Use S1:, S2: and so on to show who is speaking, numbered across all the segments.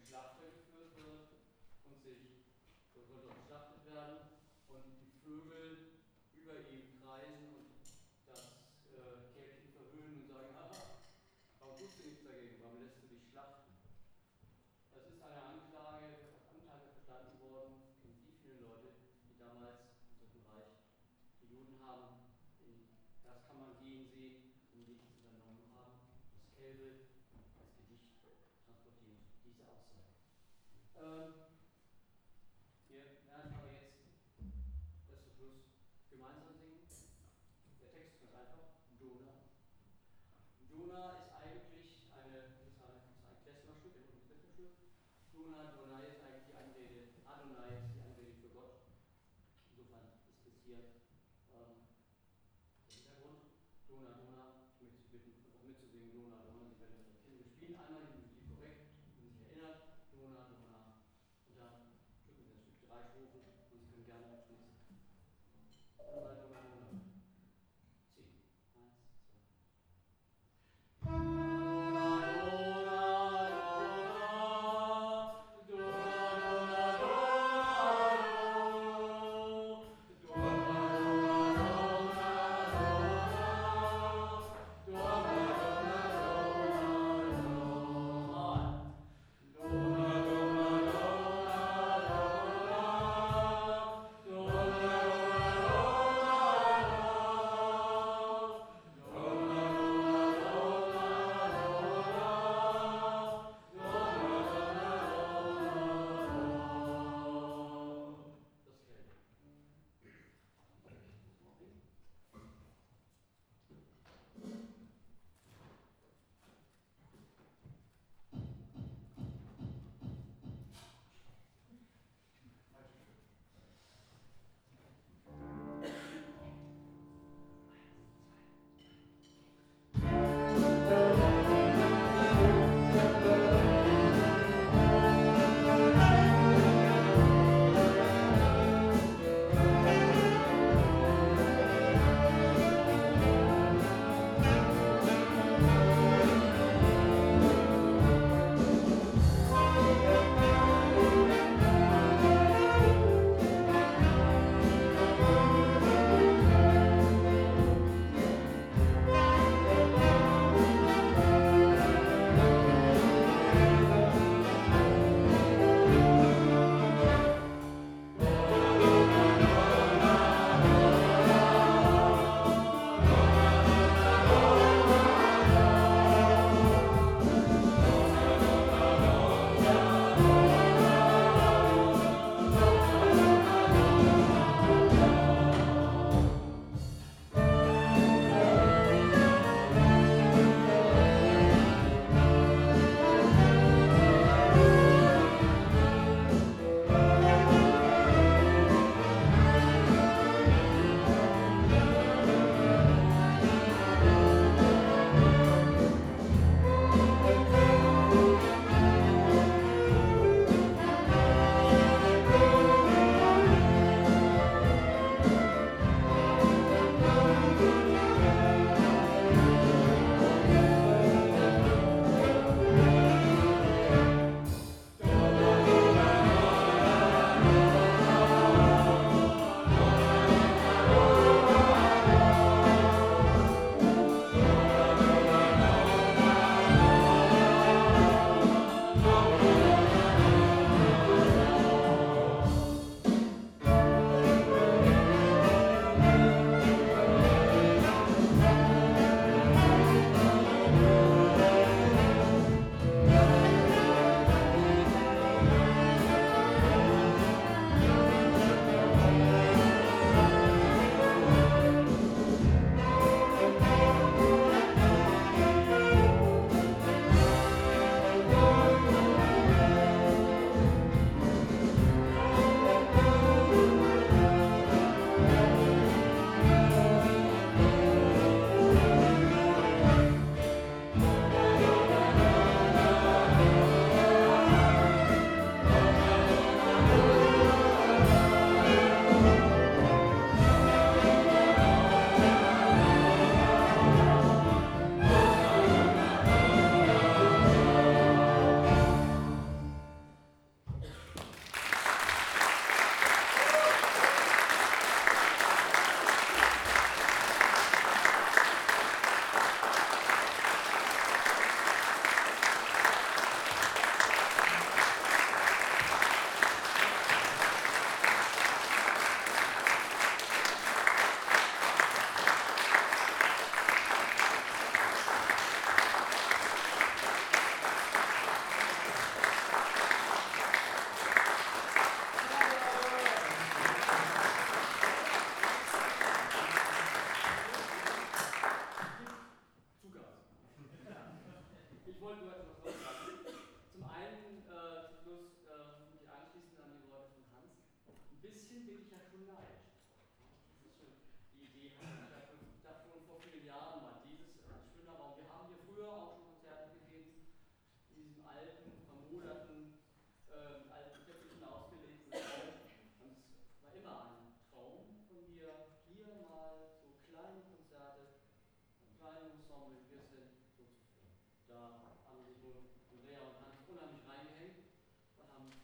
S1: Schlachter geführt wird und wird dort geschlachtet werden und die Vögel über ihm kreisen und das Kälbchen verhöhnen und sagen, haha, warum tust du nichts dagegen, warum lässt du dich schlachten? Das ist eine Anklage verstanden worden gegen die vielen Leute, die damals im Dritten Reich die Juden haben in das Kammergehen sehen und nichts unternommen haben. Das Kälbe als Gedicht transportieren diese Aussage. Wir werden aber jetzt das zum Schluss gemeinsam singen. Der Text ist ganz einfach: Dona. Dona ist eigentlich ein Klezmerstück, ein Klezmerstück. Dona, Donai ist eigentlich die Anrede, Adonai ist die Anrede für Gott. Insofern ist es hier der Hintergrund. Dona, Dona, ich möchte Sie bitten, auch mitzusingen. Dona, Dona, Sie werden das erkennen. Wir spielen einmal die Melodie korrekt, wenn Sie sich erinnert. Dona, Dona. Und dann drücken wir das Stück 3 Strophen und Sie können gerne abschließen. Dona, Dona, Dona. 10. 1, 2.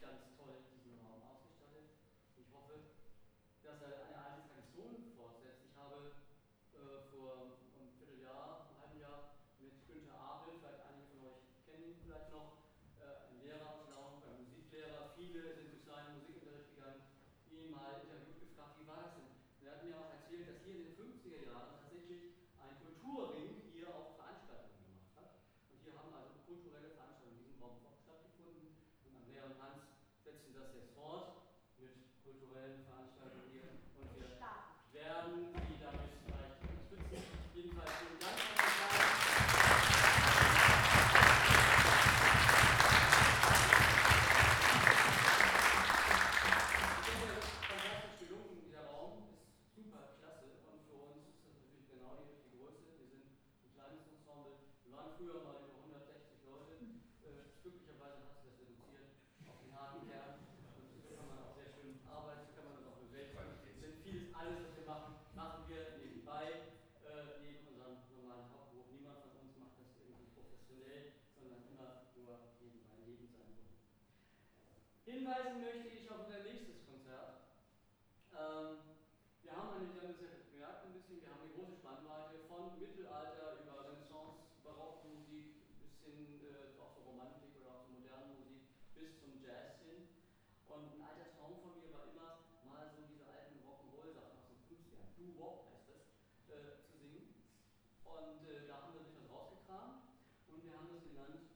S1: ganz toll diesen Raum ausgestattet. Ich hoffe, dass er eine alte Tradition fortsetzt. Ich habe vor einem Vierteljahr, einem halben Jahr mit Günther Abel, vielleicht einige von euch kennen ihn vielleicht noch, ein Lehrer aus Lauf, ein Musiklehrer, viele sind durch seinen Musikunterricht gegangen, ihn mal interviewt, gefragt, wie war das denn? Und er hat mir auch erzählt, dass hier in den 50er Jahren tatsächlich ein Kulturring hier auch Veranstaltungen gemacht hat. Und hier haben also kulturelle Veranstaltungen in diesem Raum stattgefunden. Und Andrea und Hans setzen das jetzt fort mit kulturellen Veranstaltungen hier. Und wir werden Sie damit vielleicht unterstützen. Jedenfalls vielen Dank. Fantastisch gelungen, dieser Raum ist super klasse und für uns ist das natürlich genau die richtige Größe. Wir sind ein kleines Ensemble. Wir waren früher mal über 160 Leute. Glücklicherweise hat sich das reduziert auf den harten Kern. Und so kann man auch sehr schön arbeiten, so kann man das auch bewältigen. Denn vieles, alles, was wir machen, machen wir nebenbei, neben unserem normalen Hauptberuf. Niemand von uns macht das irgendwie professionell, sondern immer nur nebenbei, neben seinem Beruf. Hinweisen möchte ich auf unser nächstes Konzert. Wir haben das ja gemerkt ein bisschen, wir haben eine große Spannweite von Mittelalter über Renaissance, Barockmusik bis hin auch zur Romantik oder auch zur modernen Musik bis zum Jazz hin. Und ein alter Traum von mir war immer, mal so diese alten Rock'n'Roll-Sachen aus den 50ern, Doo-Wop heißt das, zu singen. Und da haben wir ein bisschen was rausgekramt und wir haben das genannt